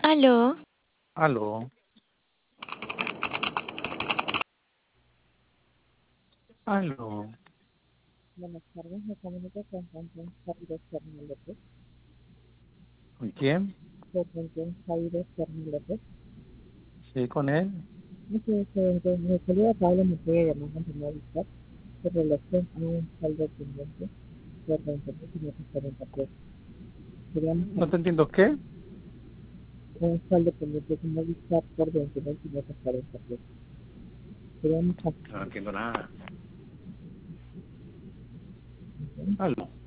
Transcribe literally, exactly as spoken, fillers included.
Aló, Aló, aló. Buenas tardes, me comunico con Franklin Jairo Serna López. ¿Con quién? Con Franklin Jairo Serna López. Sí, con él. Muchas gracias. Mi querida Pablo me puede llamar a primer lugar en relación a un saldo pendiente por veinte mil quinientos cuarenta pesos. Queríamos No saber te entiendo qué. un saldo pendiente de Movistar por veinte mil quinientos cuarenta pesos. Queríamos No saber entiendo nada. ¿sí? Aló.